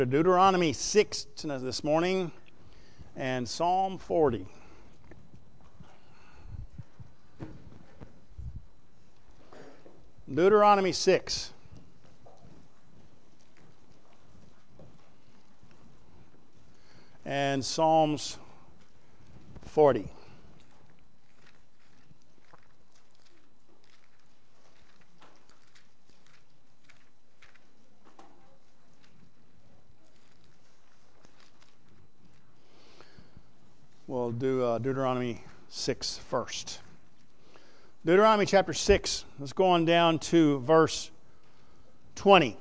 Deuteronomy 6 this morning and Psalm 40. Deuteronomy 6. And Psalms 40. We'll do Deuteronomy 6 first. Deuteronomy chapter 6. Let's go on down to verse 20.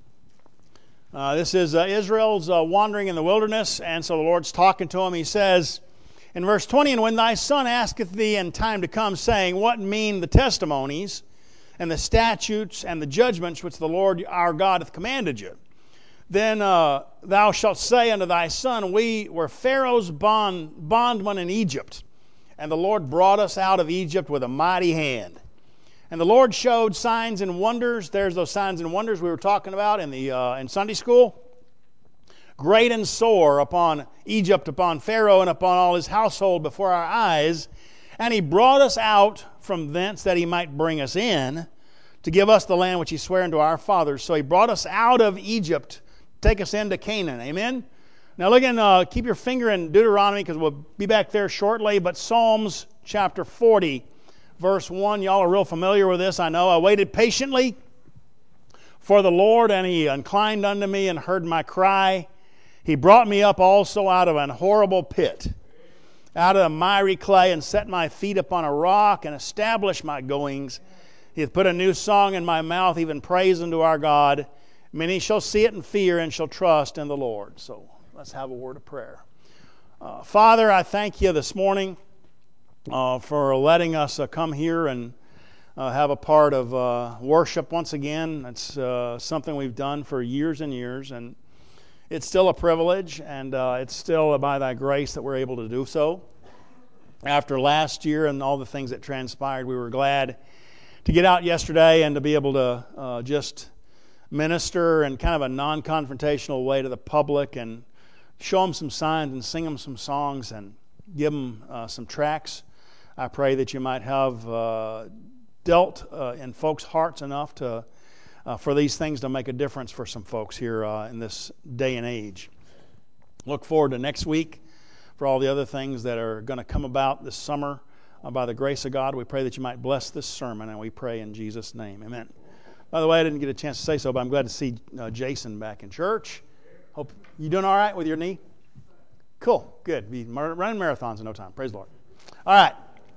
This is Israel's wandering in the wilderness, and so the Lord's talking to him. He says in verse 20, "And when thy son asketh thee in time to come, saying, What mean the testimonies and the statutes and the judgments which the Lord our God hath commanded you? Then thou shalt say unto thy son, We were Pharaoh's bondmen in Egypt, and the Lord brought us out of Egypt with a mighty hand. And the Lord showed signs and wonders." There's those signs and wonders we were talking about in Sunday school. "Great and sore upon Egypt, upon Pharaoh, and upon all his household before our eyes. And he brought us out from thence that he might bring us in, to give us the land which he sware unto our fathers. So he brought us out of Egypt, take us into Canaan." Amen? Now look and keep your finger in Deuteronomy, because we'll be back there shortly. But Psalms chapter 40, verse 1. Y'all are real familiar with this, I know. "I waited patiently for the Lord, and he inclined unto me and heard my cry. He brought me up also out of an horrible pit, out of the miry clay, and set my feet upon a rock, and established my goings. He hath put a new song in my mouth, even praise unto our God. Many shall see it and fear, and shall trust in the Lord." So let's have a word of prayer. Father, I thank you this morning for letting us come here and have a part of worship once again. It's something we've done for years and years, and it's still a privilege, and it's still by thy grace that we're able to do so. After last year and all the things that transpired, we were glad to get out yesterday and to be able to just minister in kind of a non-confrontational way to the public and show them some signs and sing them some songs and give them some tracts. I pray that you might have dealt in folks' hearts enough to for these things to make a difference for some folks here in this day and age. Look forward to next week for all the other things that are going to come about this summer. By the grace of God, we pray that you might bless this sermon, and we pray in Jesus' name. Amen. By the way, I didn't get a chance to say so, but I'm glad to see Jason back in church. Hope you doing all right with your knee? Cool, good. Be running marathons in no time. Praise the Lord. All right.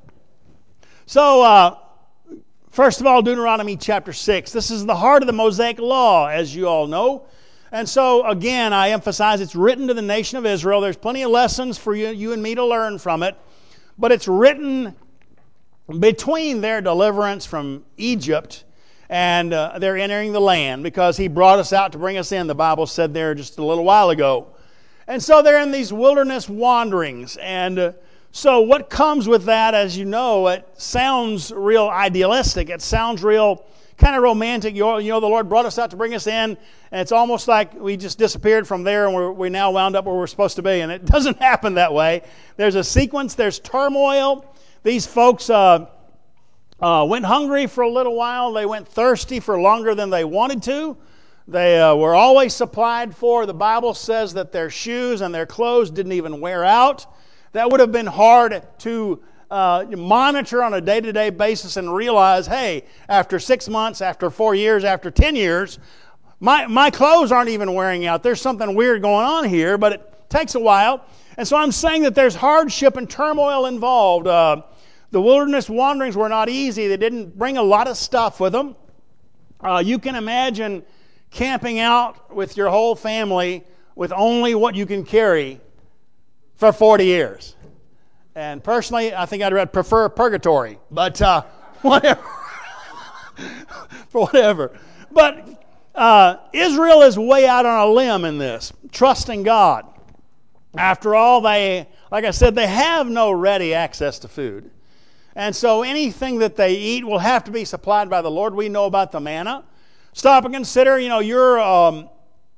So, first of all, Deuteronomy chapter 6. This is the heart of the Mosaic Law, as you all know. And so, again, I emphasize it's written to the nation of Israel. There's plenty of lessons for you and me to learn from it. But it's written between their deliverance from Egypt and they're entering the land, because he brought us out to bring us in, the Bible said there just a little while ago. And so they're in these wilderness wanderings. And so what comes with that, as you know, it sounds real idealistic. It sounds real kind of romantic. You know, the Lord brought us out to bring us in, and it's almost like we just disappeared from there and we now wound up where we're supposed to be. And it doesn't happen that way. There's a sequence. There's turmoil. These folks went hungry for a little while. They went thirsty for longer than they wanted to. They were always supplied for. The Bible says that their shoes and their clothes didn't even wear out. That would have been hard to monitor on a day-to-day basis and realize, hey, after 6 months, after 4 years, after 10 years, my clothes aren't even wearing out. There's something weird going on here, but it takes a while. And so I'm saying that there's hardship and turmoil involved. The wilderness wanderings were not easy. They didn't bring a lot of stuff with them. You can imagine camping out with your whole family with only what you can carry for 40 years. And personally, I think I'd prefer purgatory, but whatever. For whatever. But Israel is way out on a limb in this, trusting God. After all, like I said, they have no ready access to food. And so anything that they eat will have to be supplied by the Lord. We know about the manna. Stop and consider, your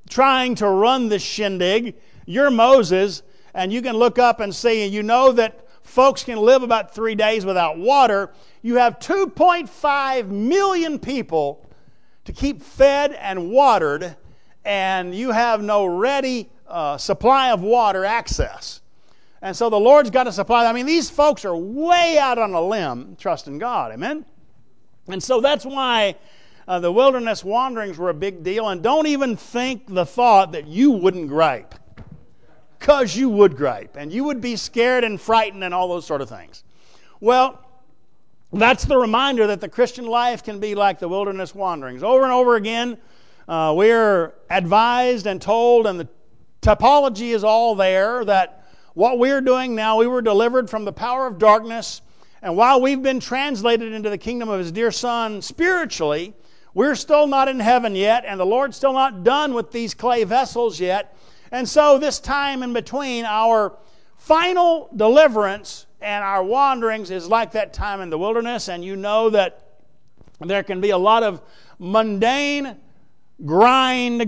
trying to run this shindig. You're Moses, and you can look up and see, and you know that folks can live about 3 days without water. You have 2.5 million people to keep fed and watered, and you have no ready supply of water access. And so the Lord's got to supply. I mean, these folks are way out on a limb trusting God. Amen? And so that's why the wilderness wanderings were a big deal. And don't even think the thought that you wouldn't gripe. Because you would gripe. And you would be scared and frightened and all those sort of things. Well, that's the reminder that the Christian life can be like the wilderness wanderings. Over and over again, we're advised and told, and the typology is all there, that what we're doing now, we were delivered from the power of darkness, and while we've been translated into the kingdom of His dear Son spiritually, we're still not in heaven yet, and the Lord's still not done with these clay vessels yet. And so this time in between, our final deliverance and our wanderings is like that time in the wilderness, and you know that there can be a lot of mundane, grind,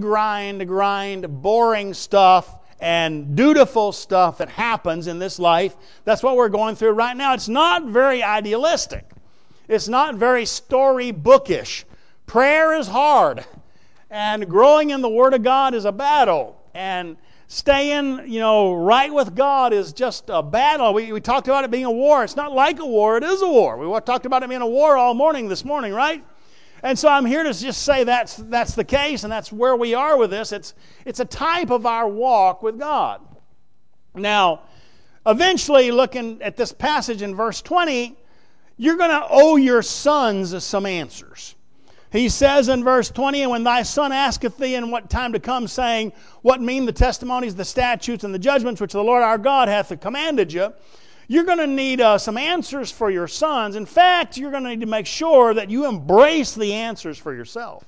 boring stuff and dutiful stuff that happens in this life. That's what we're going through right now. It's not very idealistic. It's not very storybookish. Prayer is hard, and growing in the Word of God is a battle, and staying, right with God is just a battle. We talked about it being a war. It's not like a war. It is a war. We talked about it being a war all morning this morning, right? And so I'm here to just say that's the case, and that's where we are with this. It's a type of our walk with God. Now, eventually, looking at this passage in verse 20, you're going to owe your sons some answers. He says in verse 20, "And when thy son asketh thee in what time to come, saying, What mean the testimonies, the statutes, and the judgments which the Lord our God hath commanded you?" You're going to need some answers for your sons. In fact, you're going to need to make sure that you embrace the answers for yourself.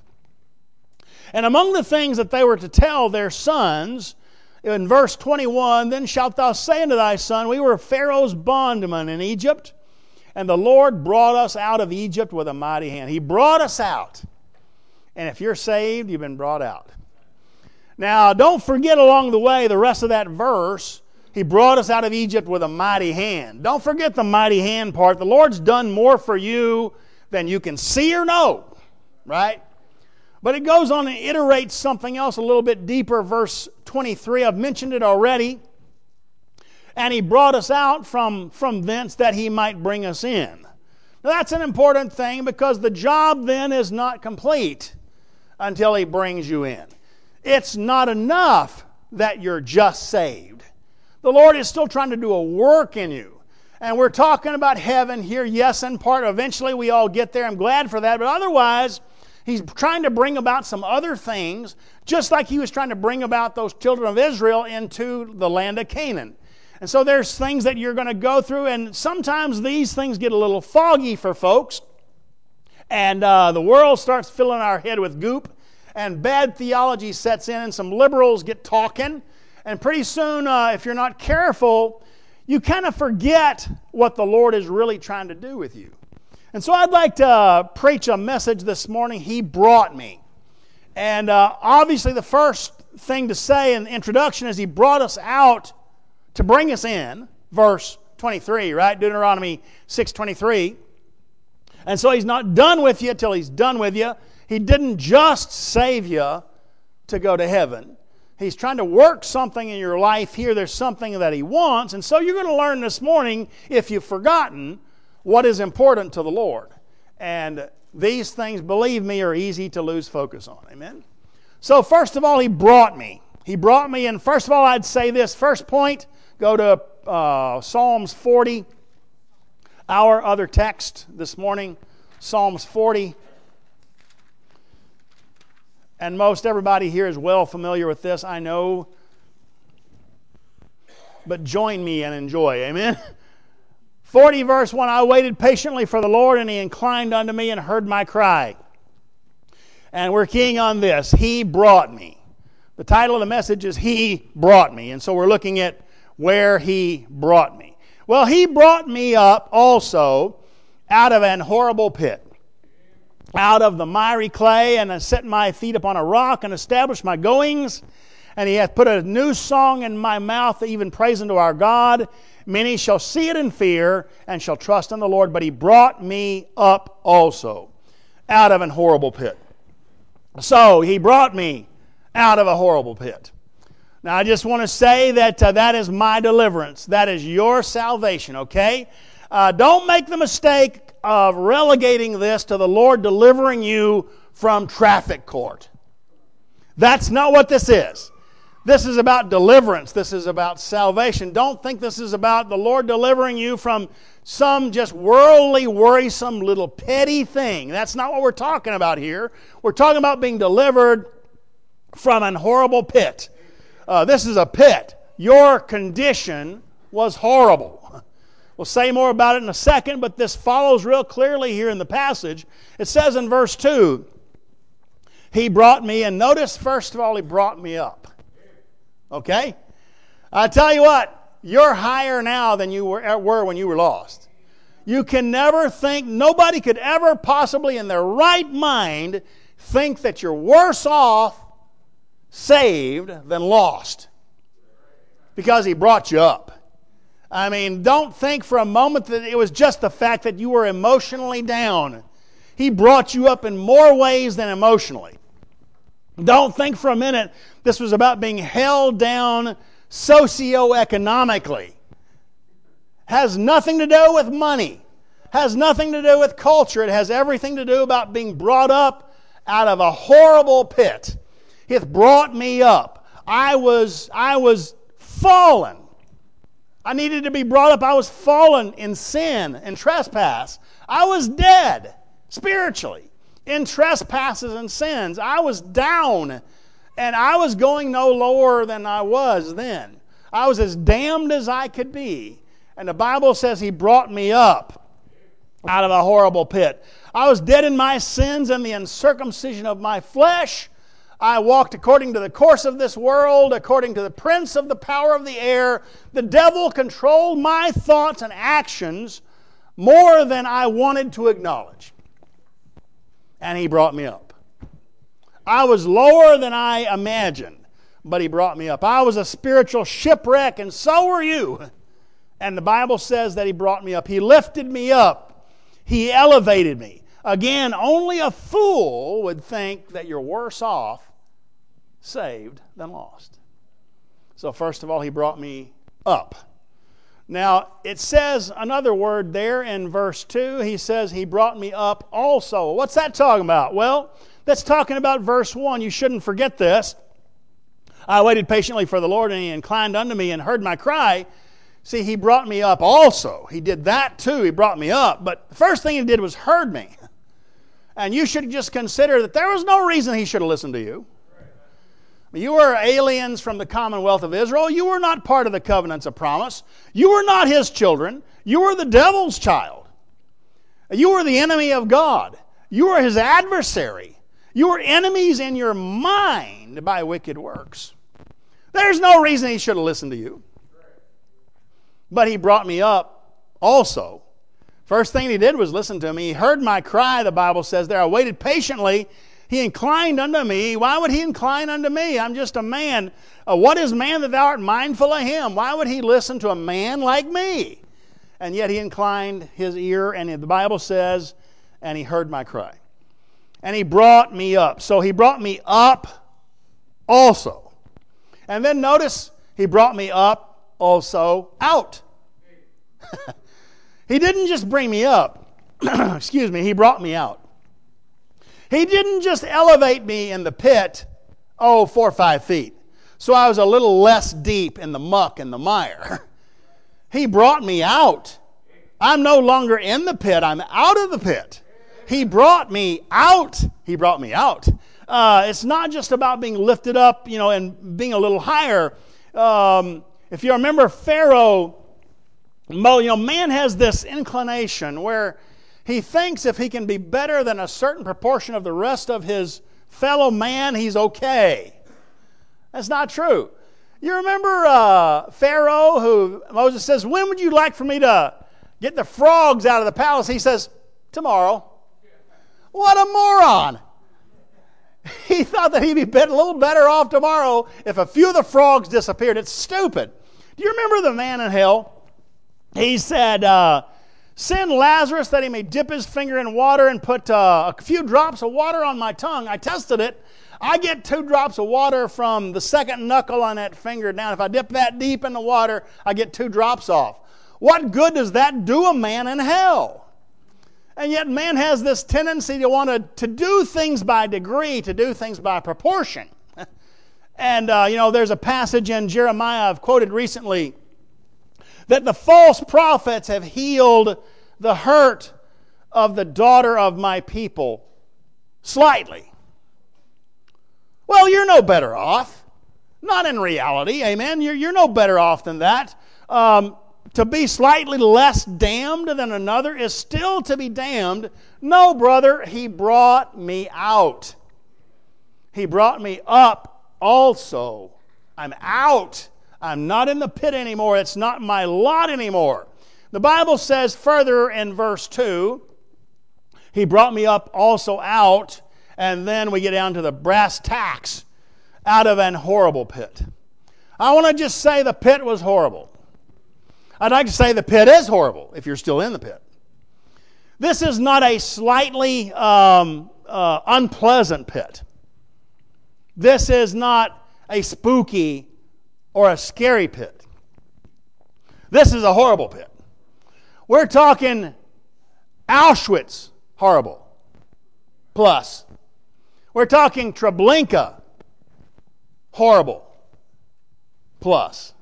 And among the things that they were to tell their sons, in verse 21, "Then shalt thou say unto thy son, We were Pharaoh's bondmen in Egypt, and the Lord brought us out of Egypt with a mighty hand." He brought us out. And if you're saved, you've been brought out. Now, don't forget along the way the rest of that verse. He brought us out of Egypt with a mighty hand. Don't forget the mighty hand part. The Lord's done more for you than you can see or know, right? But it goes on and iterates something else a little bit deeper. Verse 23, I've mentioned it already. "And He brought us out from thence that He might bring us in." Now that's an important thing, because the job then is not complete until He brings you in. It's not enough that you're just saved. The Lord is still trying to do a work in you. And we're talking about heaven here, yes, in part. Eventually we all get there. I'm glad for that. But otherwise, He's trying to bring about some other things, just like He was trying to bring about those children of Israel into the land of Canaan. And so there's things that you're going to go through, and sometimes these things get a little foggy for folks. And the world starts filling our head with goop, and bad theology sets in, and some liberals get talking. And pretty soon, if you're not careful, you kind of forget what the Lord is really trying to do with you. And so I'd like to preach a message this morning, He brought me. And obviously the first thing to say in the introduction is He brought us out to bring us in. Verse 23, right? Deuteronomy 6:23. And so He's not done with you till He's done with you. He didn't just save you to go to heaven. He's trying to work something in your life here. There's something that He wants. And so you're going to learn this morning, if you've forgotten, what is important to the Lord. And these things, believe me, are easy to lose focus on. Amen? So first of all, He brought me. He brought me. And first of all, I'd say this. First point, go to Psalms 40. Our other text this morning, Psalms 40. And most everybody here is well familiar with this, I know. But join me and enjoy. Amen? 40 verse 1, "I waited patiently for the Lord, and He inclined unto me and heard my cry." And we're keying on this. He brought me. The title of the message is He brought me. And so we're looking at where He brought me. Well, He brought me up also out of an horrible pit, out of the miry clay, and set my feet upon a rock, and established my goings. And he hath put a new song in my mouth, even praise unto our God. Many shall see it in fear, and shall trust in the Lord. But he brought me up also out of an horrible pit. So he brought me out of a horrible pit. Now I just want to say that that is my deliverance. That is your salvation, okay? Don't make the mistake of relegating this to the Lord delivering you from traffic court. That's not what this is. This is about deliverance. This is about salvation. Don't think this is about the Lord delivering you from some just worldly, worrisome little petty thing. That's not what we're talking about here. We're talking about being delivered from an horrible pit. This is a pit. Your condition was horrible. We'll say more about it in a second, but this follows real clearly here in the passage. It says in verse 2, he brought me, and notice first of all, he brought me up. Okay? I tell you what, you're higher now than you were when you were lost. You can never think, nobody could ever possibly in their right mind think that you're worse off saved than lost. Because he brought you up. I mean, don't think for a moment that it was just the fact that you were emotionally down. He brought you up in more ways than emotionally. Don't think for a minute this was about being held down socioeconomically. Has nothing to do with money. Has nothing to do with culture. It has everything to do about being brought up out of a horrible pit. He hath brought me up. I was fallen. I needed to be brought up. I was fallen in sin and trespass. I was dead spiritually in trespasses and sins. I was down, and I was going no lower than I was then. I was as damned as I could be. And the Bible says he brought me up out of a horrible pit. I was dead in my sins and the uncircumcision of my flesh. I walked according to the course of this world, according to the prince of the power of the air. The devil controlled my thoughts and actions more than I wanted to acknowledge. And he brought me up. I was lower than I imagined, but he brought me up. I was a spiritual shipwreck, and so were you. And the Bible says that he brought me up. He lifted me up. He elevated me. Again, only a fool would think that you're worse off saved than lost. So first of all, he brought me up. Now, it says another word there in verse 2. He says he brought me up also. What's that talking about? Well, that's talking about verse 1. You shouldn't forget this. I waited patiently for the Lord, and he inclined unto me and heard my cry. See, he brought me up also. He did that too. He brought me up. But the first thing he did was heard me. And you should just consider that there was no reason he should have listened to you. You were aliens from the commonwealth of Israel. You were not part of the covenants of promise. You were not his children. You were the devil's child. You were the enemy of God. You were his adversary. You were enemies in your mind by wicked works. There's no reason he should have listened to you. But he brought me up also. First thing he did was listen to me. He heard my cry, the Bible says there. I waited patiently. He inclined unto me. Why would he incline unto me? I'm just a man. What is man that thou art mindful of him? Why would he listen to a man like me? And yet he inclined his ear, and the Bible says, and he heard my cry. And he brought me up. So he brought me up also. And then notice, he brought me up also out. He didn't just bring me up. Excuse me, he brought me out. He didn't just elevate me in the pit, 4 or 5 feet. So I was a little less deep in the muck and the mire. He brought me out. I'm no longer in the pit. I'm out of the pit. He brought me out. He brought me out. It's not just about being lifted up, and being a little higher. If you remember Pharaoh, man has this inclination where he thinks if he can be better than a certain proportion of the rest of his fellow man, he's okay. That's not true. You remember Pharaoh, who Moses says, when would you like for me to get the frogs out of the palace? He says, tomorrow. What a moron. He thought that he'd be a little better off tomorrow if a few of the frogs disappeared. It's stupid. Do you remember the man in hell? He said, send Lazarus that he may dip his finger in water and put a few drops of water on my tongue. I tested it. I get 2 drops of water from the second knuckle on that finger down. If I dip that deep in the water, I get 2 drops off. What good does that do a man in hell? And yet man has this tendency to want to do things by degree, to do things by proportion. And, there's a passage in Jeremiah I've quoted recently that the false prophets have healed the hurt of the daughter of my people slightly. Well, you're no better off. Not in reality, amen? You're no better off than that. To be slightly less damned than another is still to be damned. No, brother, he brought me out. He brought me up also. I'm out. I'm not in the pit anymore. It's not my lot anymore. The Bible says further in verse 2, he brought me up also out, and then we get down to the brass tacks, out of an horrible pit. I want to just say the pit was horrible. I'd like to say the pit is horrible if you're still in the pit. This is not a slightly unpleasant pit. This is not a spooky or a scary pit. This is a horrible pit. We're talking Auschwitz horrible plus. We're talking Treblinka horrible plus.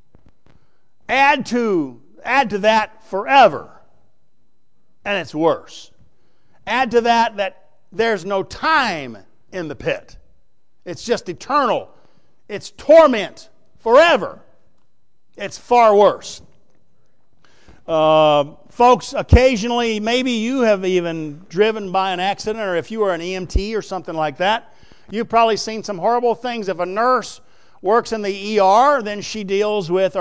Add to that forever, and it's worse. Add to that there's no time in the pit. It's just eternal. It's torment forever. It's far worse. Folks, occasionally, maybe you have even driven by an accident, or if you are an EMT or something like that, you've probably seen some horrible things. If a nurse works in the ER, then he deals with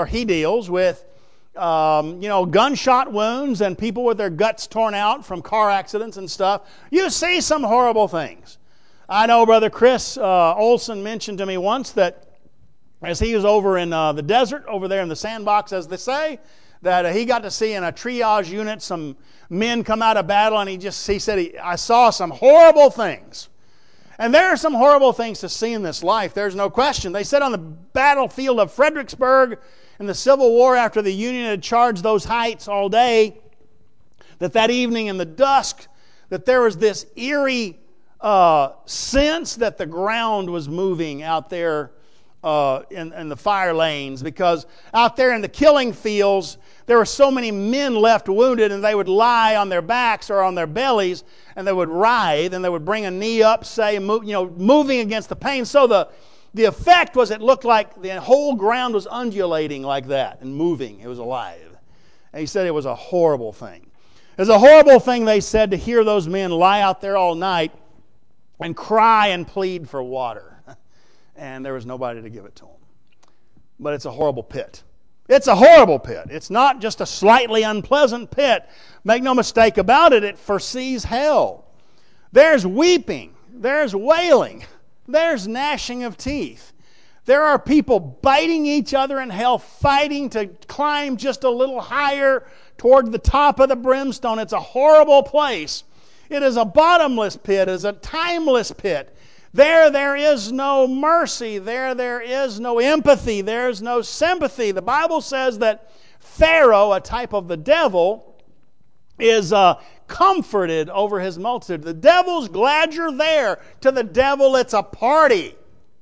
gunshot wounds and people with their guts torn out from car accidents and stuff. You see some horrible things. I know Brother Chris Olson mentioned to me once that as he was over in the desert, over there in the sandbox, as they say, that he got to see in a triage unit some men come out of battle, and he said, I saw some horrible things. And there are some horrible things to see in this life, there's no question. They said on the battlefield of Fredericksburg in the Civil War, after the Union had charged those heights all day, that evening in the dusk, that there was this eerie sense that the ground was moving out there in the fire lanes, because out there in the killing fields, there were so many men left wounded, and they would lie on their backs or on their bellies, and they would writhe, and they would bring a knee up, moving against the pain. So the effect was, it looked like the whole ground was undulating like that and moving. It was alive. And he said it was a horrible thing. It was a horrible thing, they said, to hear those men lie out there all night and cry and plead for water. And there was nobody to give it to them. But it's a horrible pit. It's a horrible pit. It's not just a slightly unpleasant pit. Make no mistake about it, it foresees hell. There's weeping. There's wailing. There's gnashing of teeth. There are people biting each other in hell, fighting to climb just a little higher toward the top of the brimstone. It's a horrible place. It is a bottomless pit. It is a timeless pit. There is no mercy. There is no empathy. There's no sympathy. The Bible says that Pharaoh, a type of the devil, is comforted over his multitude. The devil's glad you're there. To the devil, it's a party.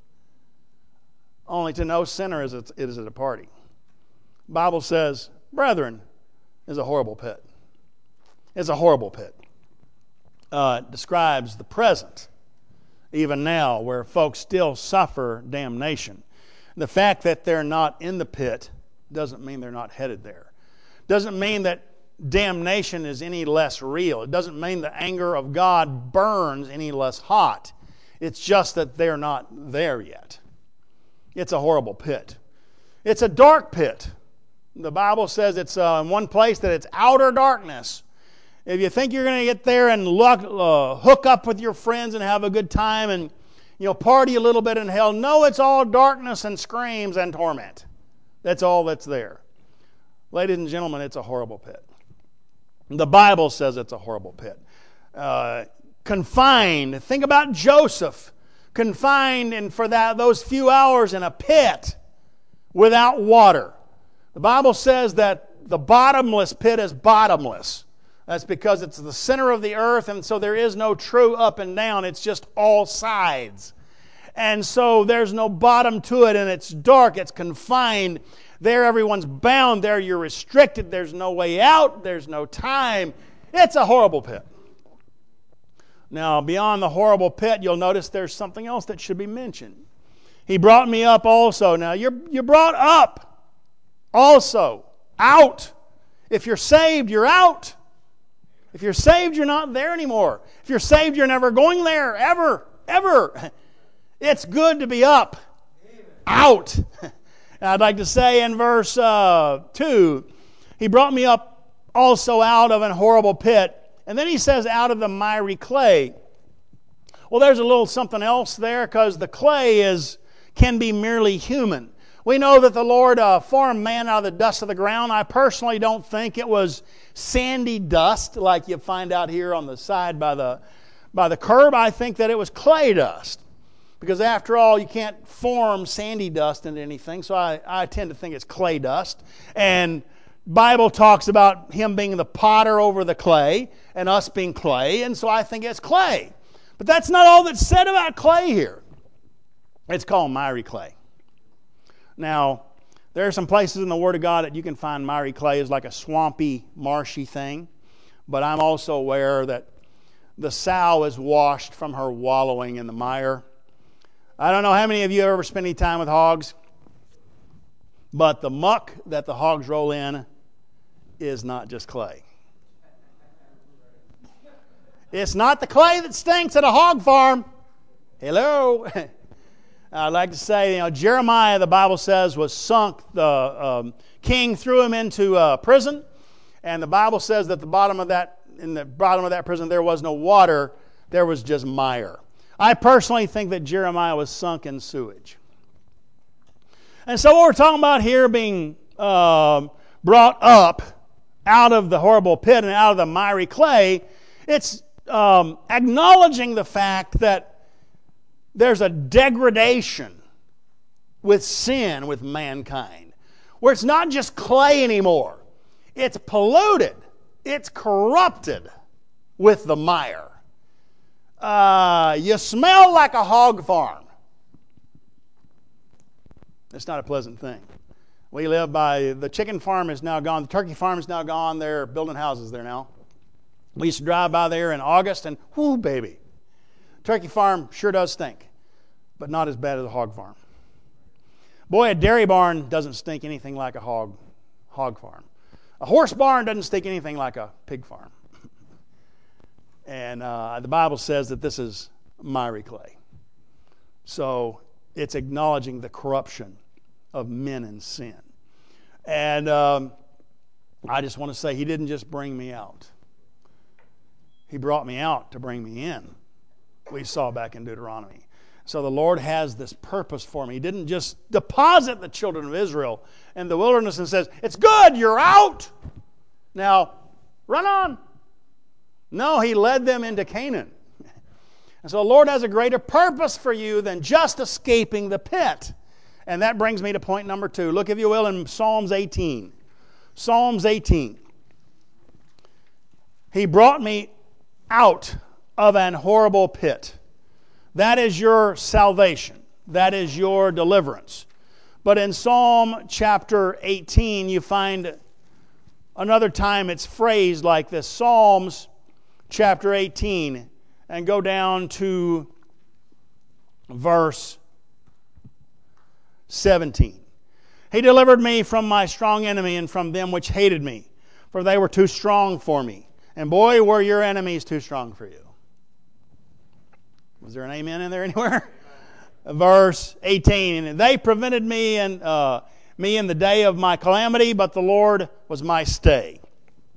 Only to no sinner is it a party. The Bible says, brethren, is a horrible pit. It's a horrible pit. It describes the present, even now, where folks still suffer damnation. The fact that they're not in the pit doesn't mean they're not headed there. Doesn't mean that damnation is any less real. It doesn't mean the anger of God burns any less hot. It's just that they're not there yet. It's a horrible pit. It's a dark pit. The Bible says it's in one place that it's outer darkness. If you think you're going to get there and hook up with your friends and have a good time and party a little bit in hell. No, it's all darkness and screams and torment. That's all that's there. Ladies and gentlemen, it's a horrible pit. The Bible says it's a horrible pit. Confined. Think about Joseph. Confined and for those few hours in a pit without water. The Bible says that the bottomless pit is bottomless. That's because it's the center of the earth, and so there is no true up and down. It's just all sides. And so there's no bottom to it, and it's dark, it's confined. There everyone's bound. There you're restricted. There's no way out. There's no time. It's a horrible pit. Now, beyond the horrible pit, you'll notice there's something else that should be mentioned. He brought me up also. Now, you're brought up also. Out. If you're saved, you're out. If you're saved, you're not there anymore. If you're saved, you're never going there, ever, ever. It's good to be up. Out. And I'd like to say in verse 2, He brought me up also out of an horrible pit. And then He says, out of the miry clay. Well, there's a little something else there, because the clay can be merely human. We know that the Lord formed man out of the dust of the ground. I personally don't think it was sandy dust like you find out here on the side by the curb. I think that it was clay dust. Because after all, you can't form sandy dust into anything. So I tend to think it's clay dust. And Bible talks about Him being the potter over the clay and us being clay. And so I think it's clay. But that's not all that's said about clay here. It's called miry clay. Now, there are some places in the Word of God that you can find miry clay is like a swampy, marshy thing. But I'm also aware that the sow is washed from her wallowing in the mire. I don't know how many of you have ever spent any time with hogs, but the muck that the hogs roll in is not just clay. It's not the clay that stinks at a hog farm. Hello. I'd like to say, Jeremiah, the Bible says, was sunk. The king threw him into prison, and the Bible says that in the bottom of that prison there was no water, there was just mire. I personally think that Jeremiah was sunk in sewage. And so what we're talking about here being brought up out of the horrible pit and out of the miry clay, it's acknowledging the fact that there's a degradation with sin with mankind, where it's not just clay anymore. It's polluted. It's corrupted with the mire. You smell like a hog farm. It's not a pleasant thing. We live by, the chicken farm is now gone. The turkey farm is now gone. They're building houses there now. We used to drive by there in August and, whoo, baby. Turkey farm sure does stink, but not as bad as a hog farm. Boy, a dairy barn doesn't stink anything like a hog farm. A horse barn doesn't stink anything like a pig farm. And the Bible says that this is miry clay. So it's acknowledging the corruption of men and sin. And I just want to say, He didn't just bring me out. He brought me out to bring me in. We saw back in Deuteronomy. So the Lord has this purpose for me. He didn't just deposit the children of Israel in the wilderness and says, it's good, you're out. Now, run on. No, He led them into Canaan. And so the Lord has a greater purpose for you than just escaping the pit. And that brings me to point number 2. Look, if you will, in Psalms 18. Psalms 18. He brought me out of an horrible pit. That is your salvation. That is your deliverance. But in Psalm chapter 18, you find another time it's phrased like this. Psalms chapter 18, and go down to verse 17. He delivered me from my strong enemy and from them which hated me, for they were too strong for me. And boy, were your enemies too strong for you. Was there an amen in there anywhere? Verse 18. And they prevented me in the day of my calamity, but the Lord was my stay.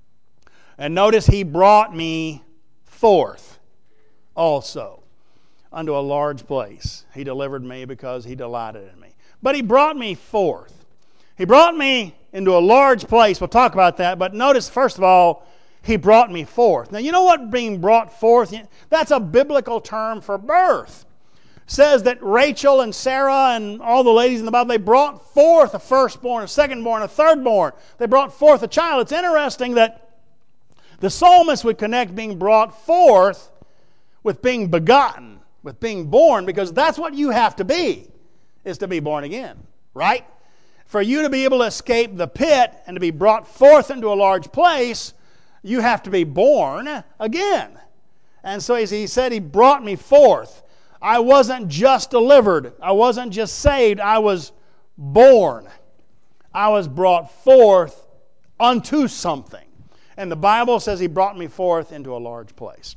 And notice He brought me forth also. unto a large place. He delivered me because he delighted in me. But he brought me forth. He brought me into a large place. We'll talk about that. But notice, first of all, he brought me forth. Now, you know what being brought forth? That's a biblical term for birth. It says that Rachel and Sarah and all the ladies in the Bible, they brought forth a firstborn, a secondborn, a thirdborn. They brought forth a child. It's interesting that the psalmist would connect being brought forth with being begotten, with being born, because that's what you have to be, is to be born again, right? For you to be able to escape the pit and to be brought forth into a large place, you have to be born again. And so he said, he brought me forth. I wasn't just delivered. I wasn't just saved. I was born. I was brought forth unto something. And the Bible says he brought me forth into a large place.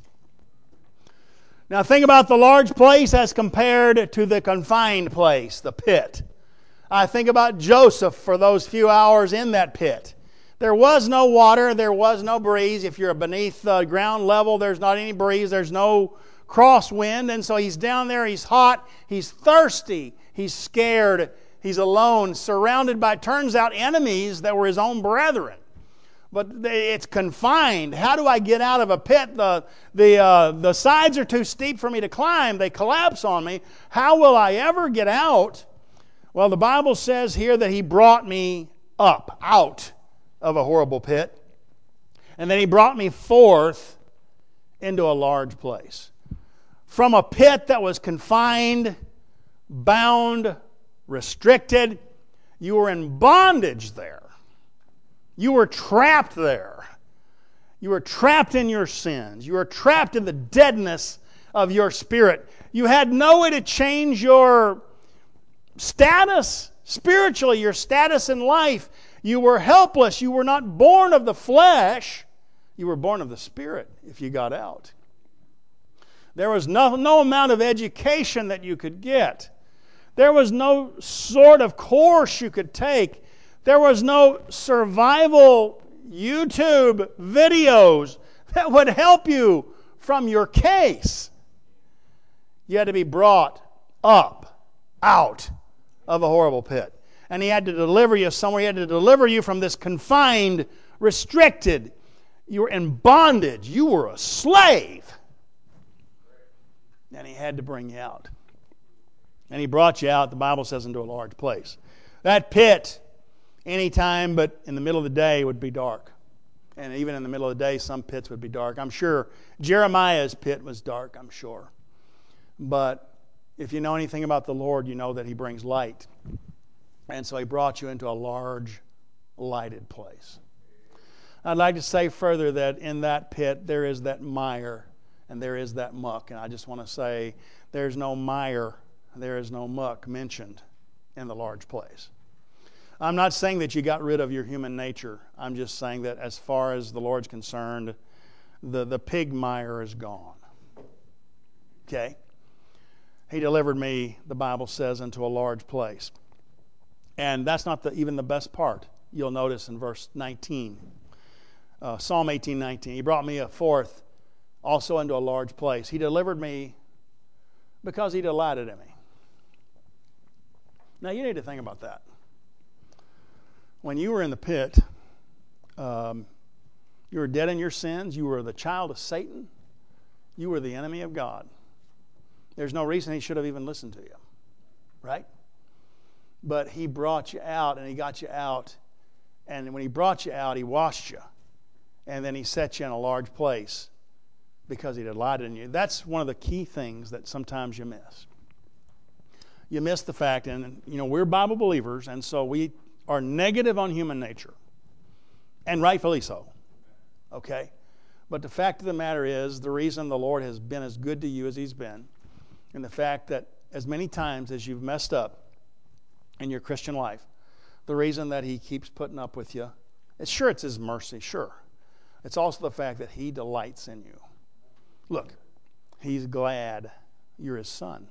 Now think about the large place as compared to the confined place, the pit. I think about Joseph for those few hours in that pit. There was no water, there was no breeze. If you're beneath the ground level, there's not any breeze, there's no crosswind. And so he's down there, he's hot, he's thirsty, he's scared, he's alone, surrounded by, turns out, enemies that were his own brethren. But it's confined. How do I get out of a pit? The sides are too steep for me to climb. They collapse on me. How will I ever get out? Well, the Bible says here that he brought me up, out of a horrible pit. And then he brought me forth into a large place. From a pit that was confined, bound, restricted, you were in bondage there. You were trapped there. You were trapped in your sins. You were trapped in the deadness of your spirit. You had no way to change your status spiritually, your status in life. You were helpless. You were not born of the flesh. You were born of the Spirit if you got out. There was no amount of education that you could get. There was no sort of course you could take. There was no survival YouTube videos that would help you from your case. You had to be brought up, out of a horrible pit. And he had to deliver you somewhere. He had to deliver you from this confined, restricted. You were in bondage. You were a slave. And he had to bring you out. And he brought you out, the Bible says, into a large place. That pit, any time but in the middle of the day, would be dark. And even in the middle of the day, some pits would be dark. I'm sure Jeremiah's pit was dark, I'm sure. But if you know anything about the Lord, you know that he brings light. And so he brought you into a large, lighted place. I'd like to say further that in that pit, there is that mire and there is that muck. And I just want to say there's no mire, there is no muck mentioned in the large place. I'm not saying that you got rid of your human nature. I'm just saying that as far as the Lord's concerned, the pig mire is gone. Okay? He delivered me, the Bible says, into a large place. And that's not even the best part. You'll notice in verse 19. Psalm 18:19. He brought me forth also into a large place. He delivered me because he delighted in me. Now you need to think about that. When you were in the pit, you were dead in your sins. You were the child of Satan. You were the enemy of God. There's no reason he should have even listened to you. Right? But he brought you out and he got you out. And when he brought you out, he washed you. And then he set you in a large place because he delighted in you. That's one of the key things that sometimes you miss. You miss the fact, and we're Bible believers, and so we are negative on human nature. And rightfully so. Okay? But the fact of the matter is, the reason the Lord has been as good to you as he's been, and the fact that as many times as you've messed up in your Christian life, the reason that he keeps putting up with you, it's his mercy, sure. It's also the fact that he delights in you. Look, he's glad you're his son.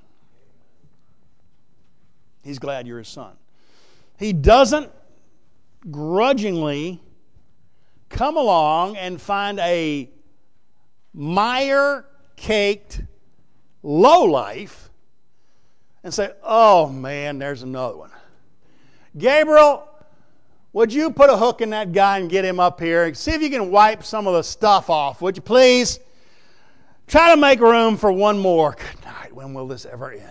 He's glad you're his son. He doesn't grudgingly come along and find a mire-caked lowlife and say, oh man, there's another one. Gabriel, would you put a hook in that guy and get him up here? See if you can wipe some of the stuff off, would you please? Try to make room for one more. Good night. When will this ever end?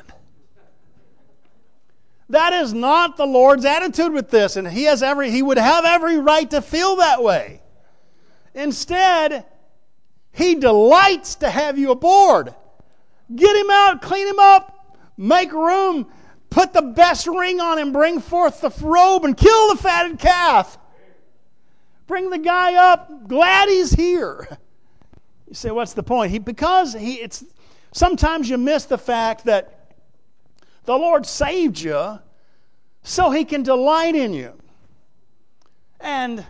That is not the Lord's attitude with this, and He would have every right to feel that way. Instead, He delights to have you aboard. Get him out, clean him up, make room, put the best ring on him, bring forth the robe, and kill the fatted calf. Bring the guy up, glad he's here. You say, what's the point? Sometimes you miss the fact that the Lord saved you so He can delight in you. And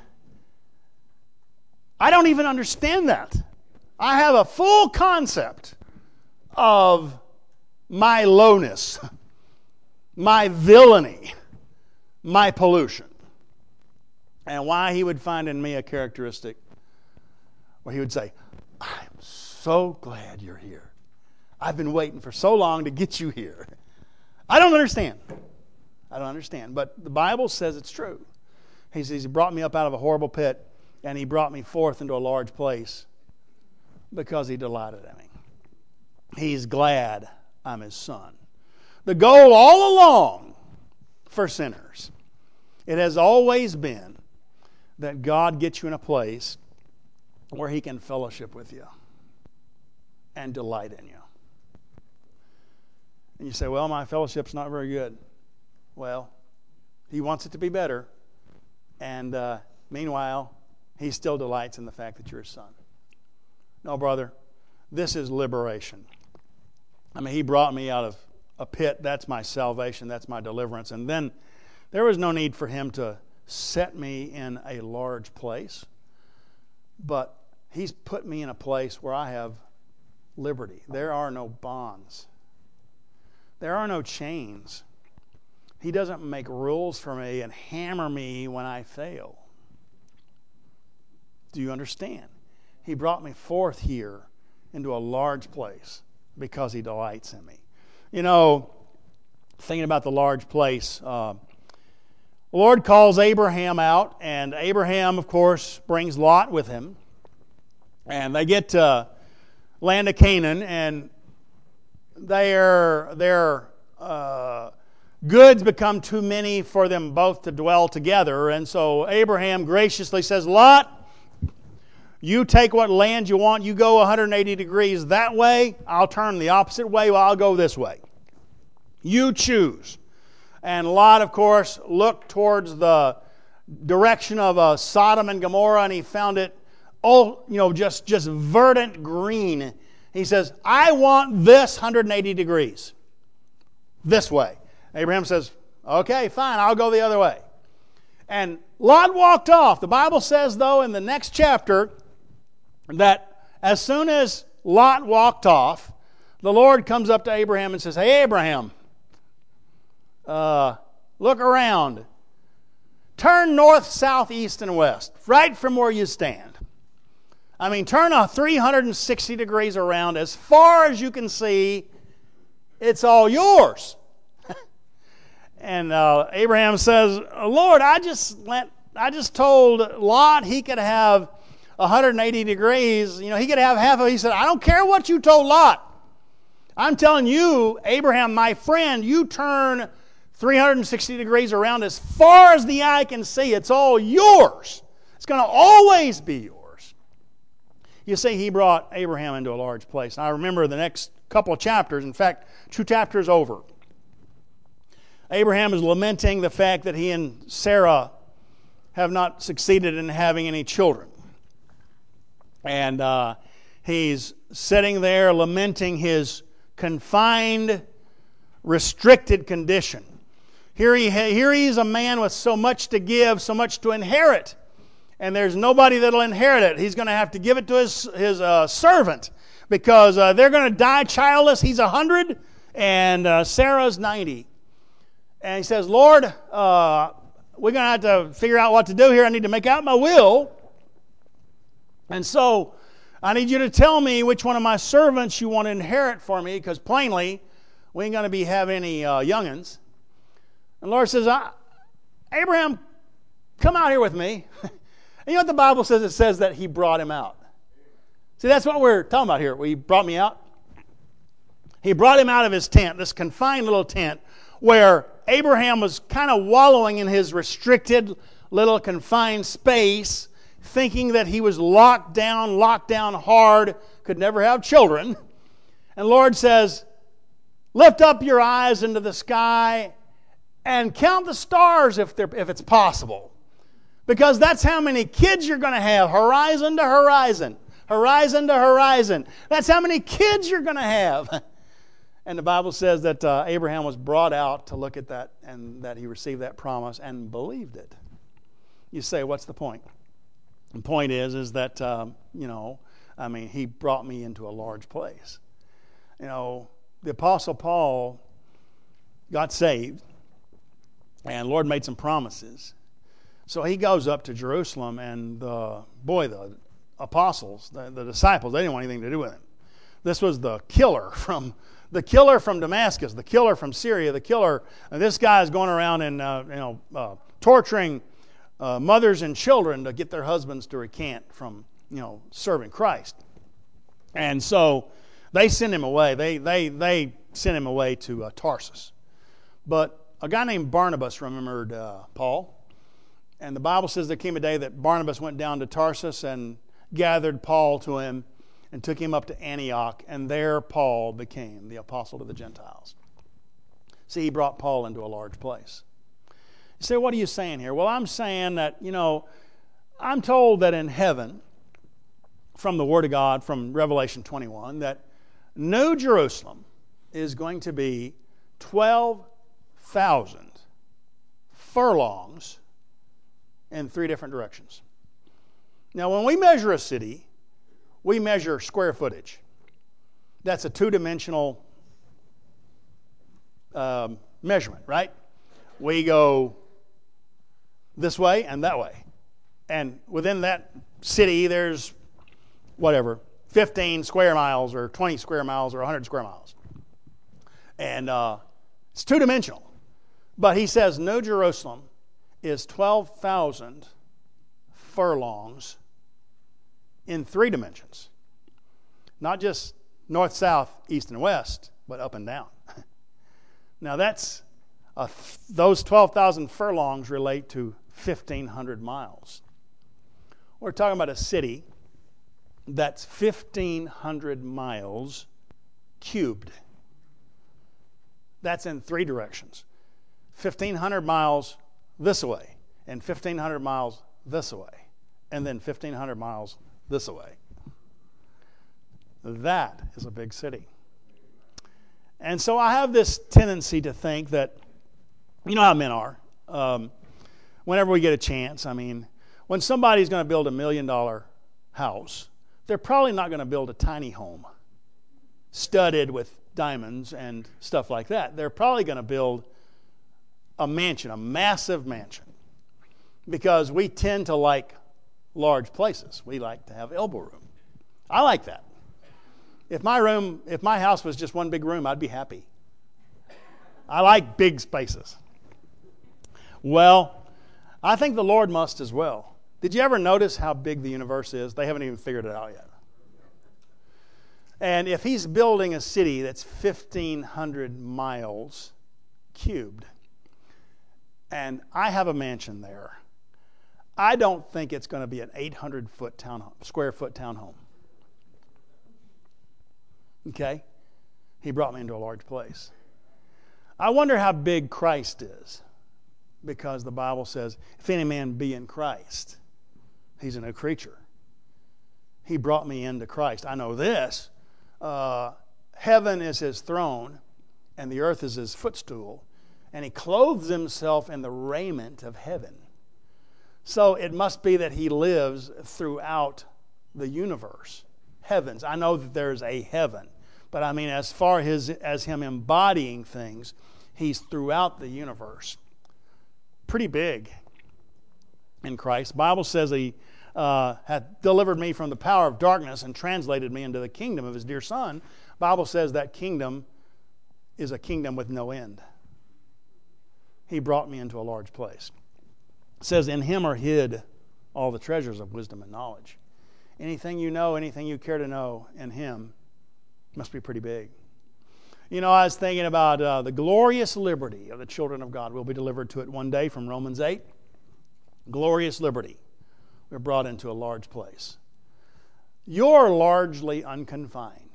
I don't even understand that. I have a full concept of my lowness, my villainy, my pollution, and why He would find in me a characteristic where He would say, I'm so glad you're here. I've been waiting for so long to get you here. I don't understand. But the Bible says it's true. He says He brought me up out of a horrible pit, and He brought me forth into a large place because He delighted in me. He's glad I'm His son. The goal all along for sinners, it has always been that God gets you in a place where He can fellowship with you and delight in you. And you say, well, my fellowship's not very good. Well, He wants it to be better. And meanwhile, He still delights in the fact that you're His son. No, brother, this is liberation. I mean, He brought me out of a pit. That's my salvation. That's my deliverance. And then there was no need for Him to set me in a large place. But He's put me in a place where I have liberty. There are no bonds. There are no chains. He doesn't make rules for me and hammer me when I fail. Do you understand? He brought me forth here into a large place because He delights in me. You know, thinking about the large place, the Lord calls Abraham out, and Abraham, of course, brings Lot with him. And they get to land of Canaan, and their goods become too many for them both to dwell together. And so Abraham graciously says, Lot, you take what land you want. You go 180 degrees that way. I'll turn the opposite way. Well, I'll go this way. You choose. And Lot, of course, looked towards the direction of Sodom and Gomorrah, and he found it just verdant green. He says, I want this 180 degrees. This way. Abraham says, okay, fine, I'll go the other way. And Lot walked off. The Bible says, though, in the next chapter, that as soon as Lot walked off, the Lord comes up to Abraham and says, hey, Abraham, look around. Turn north, south, east, and west, right from where you stand. I mean, turn 360 degrees around. As far as you can see, it's all yours. And Abraham says, Lord, I just told Lot he could have 180 degrees. You know, he could have half of it. He said, I don't care what you told Lot. I'm telling you, Abraham, my friend, you turn 360 degrees around as far as the eye can see. It's all yours. It's going to always be yours. You see, He brought Abraham into a large place. And I remember the next couple of chapters, in fact, 2 chapters over, Abraham is lamenting the fact that he and Sarah have not succeeded in having any children. And he's sitting there lamenting his confined, restricted condition. Here he's a man with so much to give, so much to inherit. And there's nobody that'll inherit it. He's going to have to give it to his servant because they're going to die childless. He's 100 and Sarah's 90. And he says, Lord, we're going to have to figure out what to do here. I need to make out my will. And so I need you to tell me which one of my servants you want to inherit for me, because plainly, we ain't going to be having any youngins. And the Lord says, Abraham, come out here with me. And you know what the Bible says? It says that he brought him out. See, that's what we're talking about here. He brought me out. He brought him out of his tent, this confined little tent, where Abraham was kind of wallowing in his restricted little confined space, thinking that he was locked down hard, could never have children. And the Lord says, lift up your eyes into the sky and count the stars if it's possible. Because that's how many kids you're going to have, horizon to horizon. Horizon to horizon. That's how many kids you're going to have. And the Bible says that Abraham was brought out to look at that, and that he received that promise and believed it. You say, what's the point? The point is that, he brought me into a large place. The Apostle Paul got saved, and the Lord made some promises. So he goes up to Jerusalem, and the apostles, the disciples, they didn't want anything to do with him. This was the killer from Damascus, the killer from Syria, the killer. And this guy is going around and torturing mothers and children to get their husbands to recant from serving Christ. And so they send him away. They sent him away to Tarsus. But a guy named Barnabas remembered Paul. And the Bible says there came a day that Barnabas went down to Tarsus and gathered Paul to him and took him up to Antioch. And there Paul became the apostle to the Gentiles. See, he brought Paul into a large place. You say, what are you saying here? Well, I'm saying that, I'm told that in heaven, from the Word of God, from Revelation 21, that New Jerusalem is going to be 12,000 furlongs in 3 different directions. Now, when we measure a city, we measure square footage. That's a 2-dimensional measurement, right? We go this way and that way. And within that city, there's 15 square miles or 20 square miles or 100 square miles. And it's 2-dimensional. But he says New Jerusalem is 12,000 furlongs in 3 dimensions. Not just north, south, east, and west, but up and down. Now those 12,000 furlongs relate to 1,500 miles. We're talking about a city that's 1,500 miles cubed. That's in 3 directions. 1,500 miles this way, and 1,500 miles this way, and then 1,500 miles this way. That is a big city. And so I have this tendency to think that, you know how men are. Whenever we get a chance, when somebody's going to build $1 million house, they're probably not going to build a tiny home studded with diamonds and stuff like that. They're probably going to build a mansion, a massive mansion, because we tend to like large places. We like to have elbow room. I like that. If my house was just one big room, I'd be happy. I like big spaces. Well, I think the Lord must as well. Did you ever notice how big the universe is? They haven't even figured it out yet. And if he's building a city that's 1,500 miles cubed, and I have a mansion there, I don't think it's going to be an 800 square foot townhome. Okay? He brought me into a large place. I wonder how big Christ is, because the Bible says, if any man be in Christ, he's a new creature. He brought me into Christ. I know this. Heaven is his throne, and the earth is his footstool, and he clothes himself in the raiment of heaven. So it must be that he lives throughout the universe. Heavens. I know that there's a heaven, but as far as him embodying things, he's throughout the universe. Pretty big in Christ. The Bible says he hath delivered me from the power of darkness and translated me into the kingdom of his dear Son. The Bible says that kingdom is a kingdom with no end. He brought me into a large place. It says, in him are hid all the treasures of wisdom and knowledge. Anything you know, anything you care to know in him must be pretty big. You know, I was thinking about the glorious liberty of the children of God. We'll be delivered to it one day from Romans 8. Glorious liberty. We're brought into a large place. You're largely unconfined.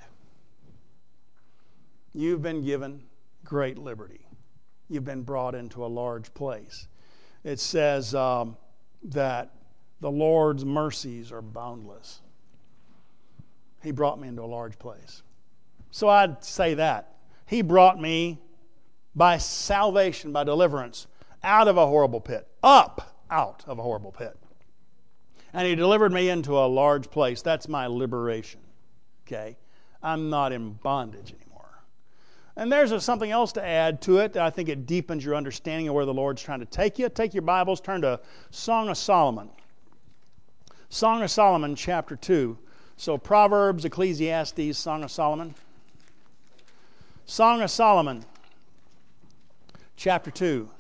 You've been given great liberty. You've been brought into a large place. It says that the Lord's mercies are boundless. He brought me into a large place. So I'd say that. He brought me by salvation, by deliverance, out of a horrible pit, up out of a horrible pit. And he delivered me into a large place. That's my liberation. Okay? I'm not in bondage anymore. And there's something else to add to it. I think it deepens your understanding of where the Lord's trying to take you. Take your Bibles, turn to Song of Solomon. Song of Solomon, chapter 2. So Proverbs, Ecclesiastes, Song of Solomon. Song of Solomon, chapter 2.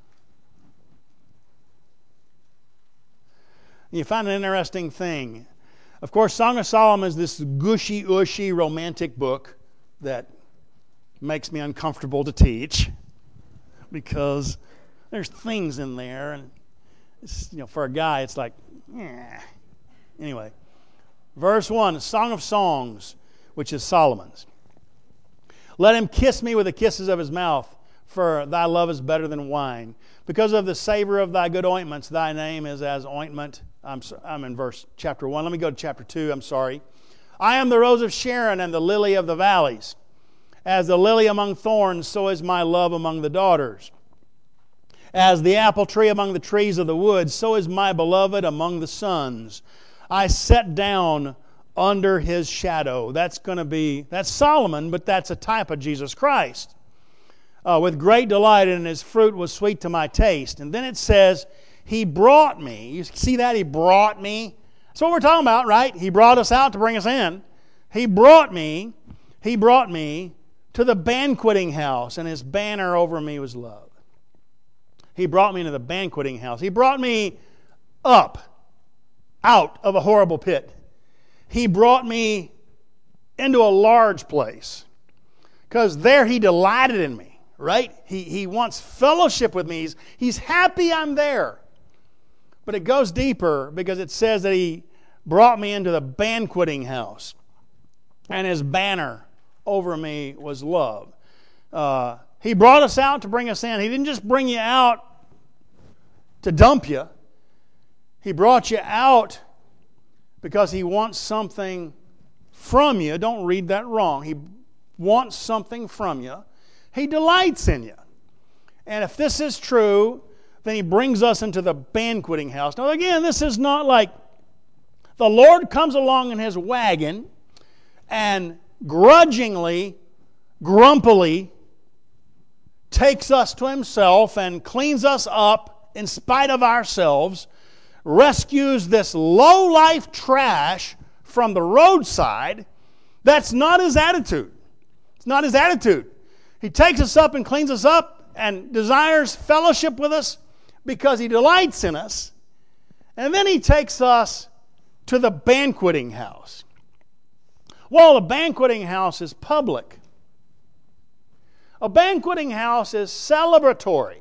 You find an interesting thing. Of course, Song of Solomon is this gushy-ushy romantic book that makes me uncomfortable to teach because there's things in there, and it's, for a guy, it's like, Anyway, verse 1, Song of Songs, which is Solomon's. Let him kiss me with the kisses of his mouth, for thy love is better than wine. Because of the savor of thy good ointments, thy name is as ointment. I'm in chapter 1. Let me go to chapter 2. I'm sorry. I am the rose of Sharon and the lily of the valleys. As the lily among thorns, so is my love among the daughters. As the apple tree among the trees of the woods, so is my beloved among the sons. I sat down under his shadow. That's Solomon, but that's a type of Jesus Christ. With great delight, and his fruit was sweet to my taste. And then it says, he brought me. You see that? He brought me. That's what we're talking about, right? He brought us out to bring us in. He brought me to the banqueting house, and his banner over me was love. He brought me into the banqueting house. He brought me up, out of a horrible pit. He brought me into a large place, because there he delighted in me, right? He wants fellowship with me. He's happy I'm there. But it goes deeper, because it says that he brought me into the banqueting house, and his banner over me was love. He brought us out to bring us in. He didn't just bring you out to dump you. He brought you out because he wants something from you. Don't read that wrong. He wants something from you. He delights in you. And if this is true, then he brings us into the banqueting house. Now again, this is not like the Lord comes along in his wagon and grudgingly, grumpily takes us to himself and cleans us up in spite of ourselves, rescues this low-life trash from the roadside. That's not his attitude. It's not his attitude. He takes us up and cleans us up and desires fellowship with us because he delights in us. And then he takes us to the banqueting house. Well, a banqueting house is public. A banqueting house is celebratory.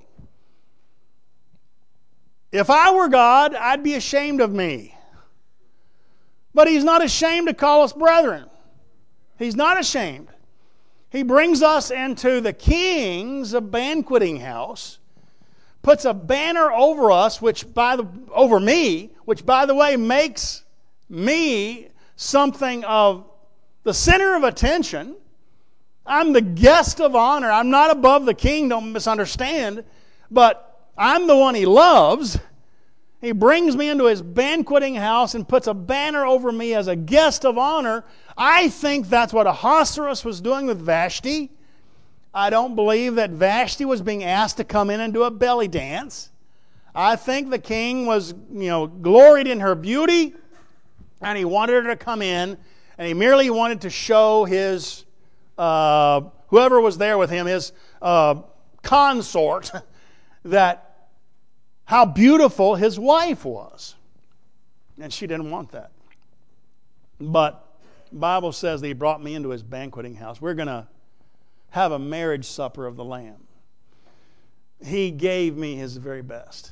If I were God, I'd be ashamed of me. But he's not ashamed to call us brethren. He's not ashamed. He brings us into the king's banqueting house, puts a banner over us, over me, which by the way makes me something of the center of attention. I'm the guest of honor. I'm not above the king, don't misunderstand, but I'm the one he loves. He brings me into his banqueting house and puts a banner over me as a guest of honor. I think that's what Ahasuerus was doing with Vashti. I don't believe that Vashti was being asked to come in and do a belly dance. I think the king was, gloried in her beauty, and he wanted her to come in, and he merely wanted to show his, whoever was there with him, his consort, that how beautiful his wife was. And she didn't want that. But the Bible says that he brought me into his banqueting house. We're going to have a marriage supper of the Lamb. He gave me his very best.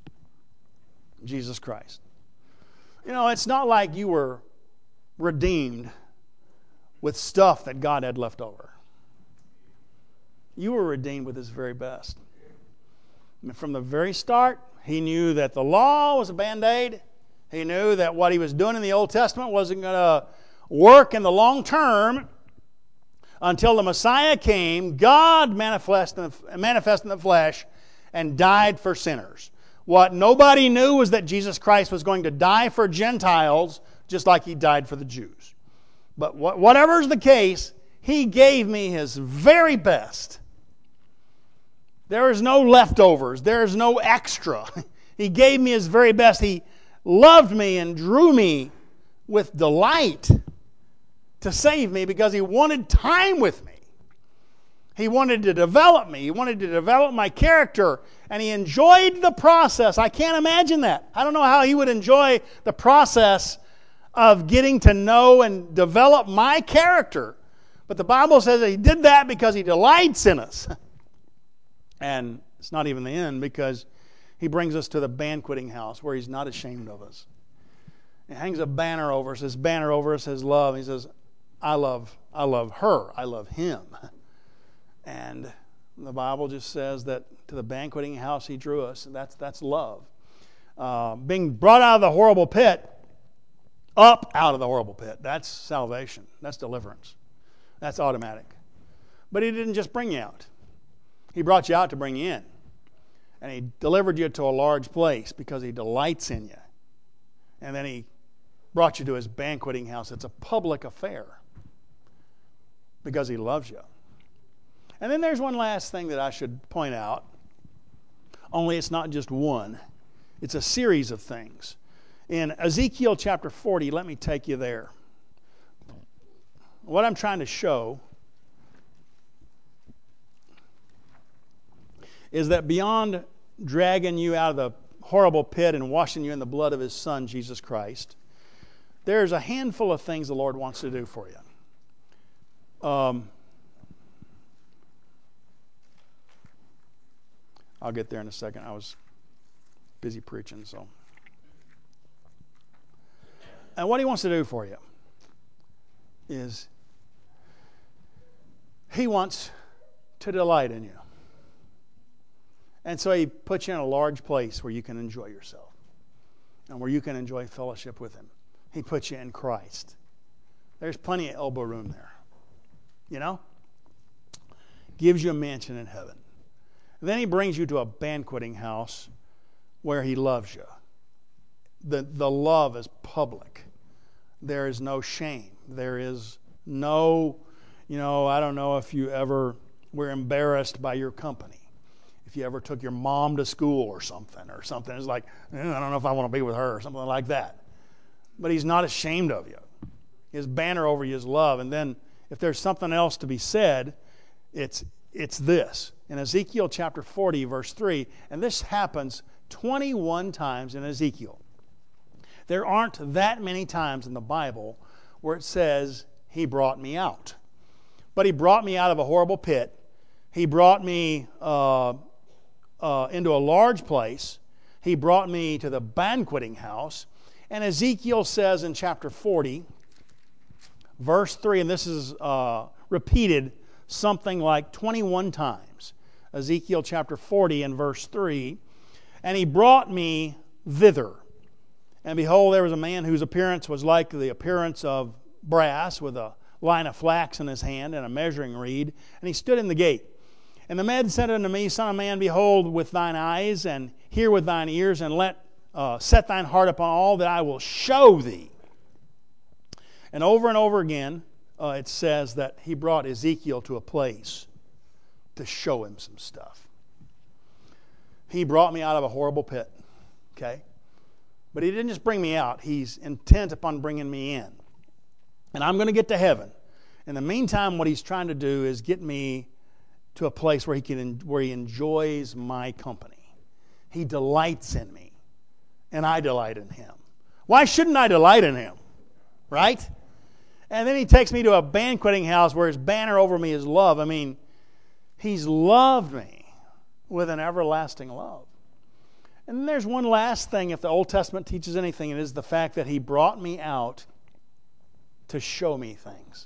Jesus Christ. It's not like you were redeemed with stuff that God had left over. You were redeemed with his very best. And from the very start, he knew that the law was a Band-Aid. He knew that what he was doing in the Old Testament wasn't going to work in the long term until the Messiah came. God manifested in the flesh and died for sinners. What nobody knew was that Jesus Christ was going to die for Gentiles just like he died for the Jews. But whatever's the case, he gave me his very best. There is no leftovers. There is no extra. He gave me his very best. He loved me and drew me with delight to save me because he wanted time with me. He wanted to develop me. He wanted to develop my character, and he enjoyed the process. I can't imagine that. I don't know how he would enjoy the process of getting to know and develop my character. But the Bible says that he did that because he delights in us. And it's not even the end, because he brings us to the banqueting house where he's not ashamed of us. He hangs a banner over us. This banner over us says love. He says, I love her. I love him. And the Bible just says that to the banqueting house he drew us. And that's love. Being brought out of the horrible pit, up out of the horrible pit, that's salvation. That's deliverance. That's automatic. But he didn't just bring you out. He brought you out to bring you in. And he delivered you to a large place because he delights in you. And then he brought you to his banqueting house. It's a public affair because he loves you. And then there's one last thing that I should point out. Only it's not just one. It's a series of things. In Ezekiel chapter 40, let me take you there. What I'm trying to show is that beyond dragging you out of the horrible pit and washing you in the blood of his Son, Jesus Christ, there's a handful of things the Lord wants to do for you. I'll get there in a second. I was busy preaching, so. And what he wants to do for you is he wants to delight in you. And so he puts you in a large place where you can enjoy yourself and where you can enjoy fellowship with him. He puts you in Christ. There's plenty of elbow room there. Gives you a mansion in heaven. Then he brings you to a banqueting house where he loves you. The love is public. There is no shame. There is no, I don't know if you ever were embarrassed by your company. If you ever took your mom to school or something, it's like, I don't know if I want to be with her or something like that. But he's not ashamed of you. His banner over you is love. And then if there's something else to be said, it's this. In Ezekiel chapter 40, verse 3, and this happens 21 times in Ezekiel. There aren't that many times in the Bible where it says, he brought me out. But he brought me out of a horrible pit. He brought me into a large place. He brought me to the banqueting house. And Ezekiel says in chapter 40, verse 3, and this is repeated something like 21 times. Ezekiel chapter 40 and verse 3, and he brought me thither. And behold, there was a man whose appearance was like the appearance of brass, with a line of flax in his hand and a measuring reed. And he stood in the gate. And the man said unto me, Son of man, behold with thine eyes, and hear with thine ears, and set thine heart upon all that I will show thee. And over again, it says that he brought Ezekiel to a place to show him some stuff. He brought me out of a horrible pit. Okay? But He didn't just bring me out. He's intent upon bringing me in. And I'm going to get to heaven. In the meantime, what He's trying to do is get me to a place where He enjoys my company. He delights in me. And I delight in Him. Why shouldn't I delight in Him? Right? And then He takes me to a banqueting house where His banner over me is love. I mean, He's loved me with an everlasting love. And then there's one last thing, if the Old Testament teaches anything, it is the fact that He brought me out to show me things.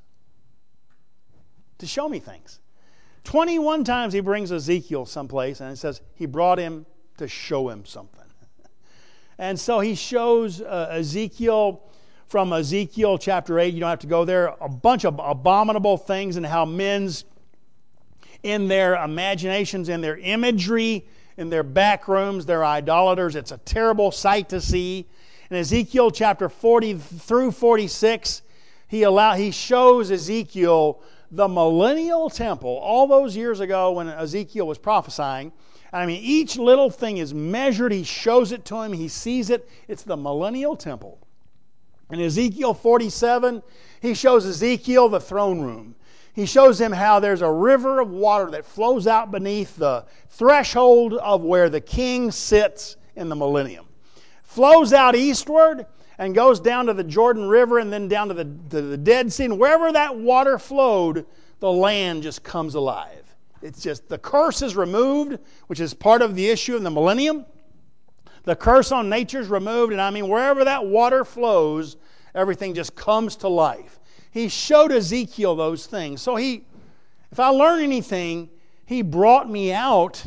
To show me things. 21 times He brings Ezekiel someplace, and it says He brought him to show him something. And so He shows Ezekiel, from Ezekiel chapter 8, you don't have to go there, a bunch of abominable things and how men's, in their imaginations, in their imagery, in their back rooms, they're idolaters. It's a terrible sight to see. In Ezekiel chapter 40 through 46, he shows Ezekiel the millennial temple. All those years ago when Ezekiel was prophesying, I mean, each little thing is measured. He shows it to him. He sees it. It's the millennial temple. In Ezekiel 47, he shows Ezekiel the throne room. He shows him how there's a river of water that flows out beneath the threshold of where the king sits in the millennium. Flows out eastward and goes down to the Jordan River and then down to the Dead Sea. And wherever that water flowed, the land just comes alive. It's just, the curse is removed, which is part of the issue in the millennium. The curse on nature is removed, and I mean, wherever that water flows, everything just comes to life. He showed Ezekiel those things. So if I learn anything, He brought me out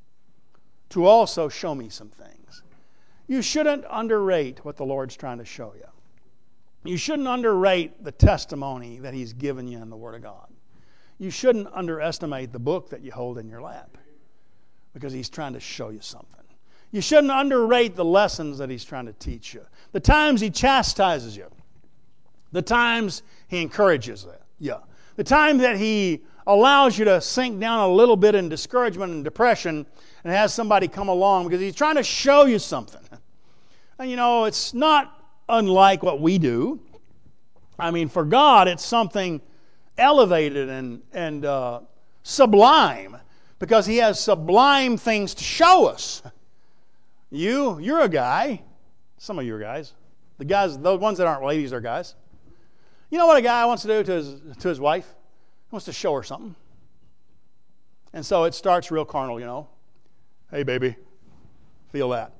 to also show me some things. You shouldn't underrate what the Lord's trying to show you. You shouldn't underrate the testimony that He's given you in the Word of God. You shouldn't underestimate the book that you hold in your lap, because He's trying to show you something. You shouldn't underrate the lessons that He's trying to teach you. The times He chastises you. The times He encourages you. The time that He allows you to sink down a little bit in discouragement and depression and has somebody come along because He's trying to show you something. And you know, it's not unlike what we do. I mean, for God, it's something elevated and sublime, because He has sublime things to show us. You're a guy. Some of you are guys. The ones that aren't ladies are guys. You know what a guy wants to do to his wife? He wants to show her something. And so it starts real carnal, you know. Hey, baby, feel that.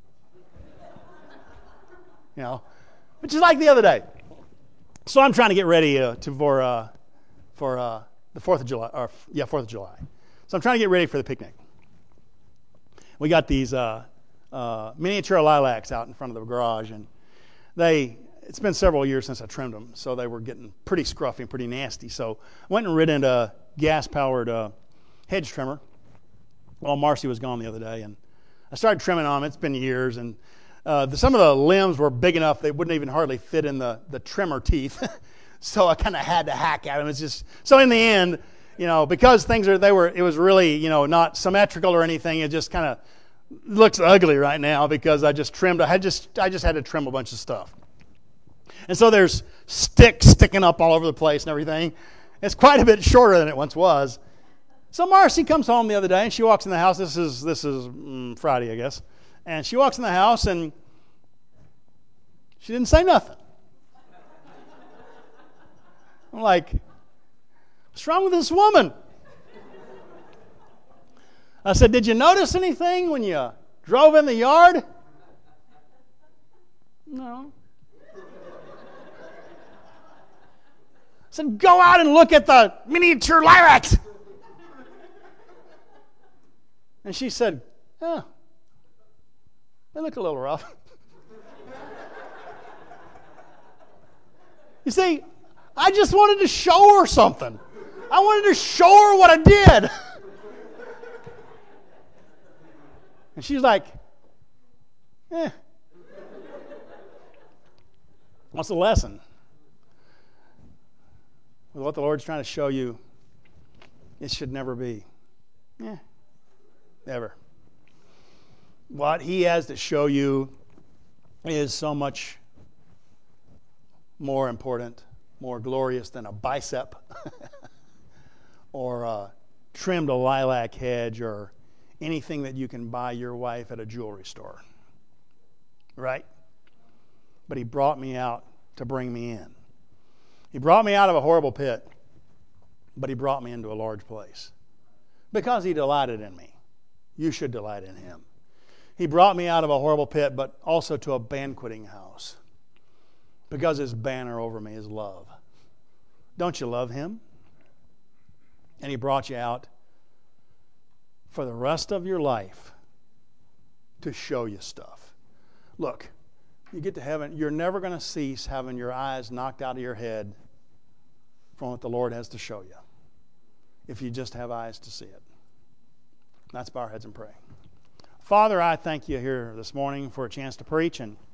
You know, which is like the other day. So I'm trying to get ready for the 4th of July. 4th of July. So I'm trying to get ready for the picnic. We got these miniature lilacs out in front of the garage, and it's been several years since I trimmed them, so they were getting pretty scruffy and pretty nasty. So I went and rid into a gas-powered hedge trimmer while Marcy was gone the other day, and I started trimming on them. It's been years, and some of the limbs were big enough they wouldn't even hardly fit in the trimmer teeth. So I kind of had to hack at them. It's just, so in the end, you know, because it was really, you know, not symmetrical or anything. It just kind of looks ugly right now because I just trimmed. I just had to trim a bunch of stuff. And so there's sticks sticking up all over the place and everything. It's quite a bit shorter than it once was. So Marcy comes home the other day and she walks in the house. This is Friday, I guess. And she walks in the house and she didn't say nothing. I'm like, what's wrong with this woman? I said, did you notice anything when you drove in the yard? No. I said, go out and look at the miniature lilacs. And she said, oh, they look a little rough. You see, I just wanted to show her something. I wanted to show her what I did. And she's like, What's the lesson? With what the Lord's trying to show you, it should never be. Never. What He has to show you is so much more important, more glorious than a bicep or a trimmed lilac hedge or anything that you can buy your wife at a jewelry store. Right? But He brought me out to bring me in. He brought me out of a horrible pit, but He brought me into a large place because He delighted in me. You should delight in Him. He brought me out of a horrible pit, but also to a banqueting house because His banner over me is love. Don't you love Him? And He brought you out for the rest of your life to show you stuff. Look, you get to heaven, you're never going to cease having your eyes knocked out of your head from what the Lord has to show you if you just have eyes to see it. Let's bow our heads and pray. Father, I thank You here this morning for a chance to preach, and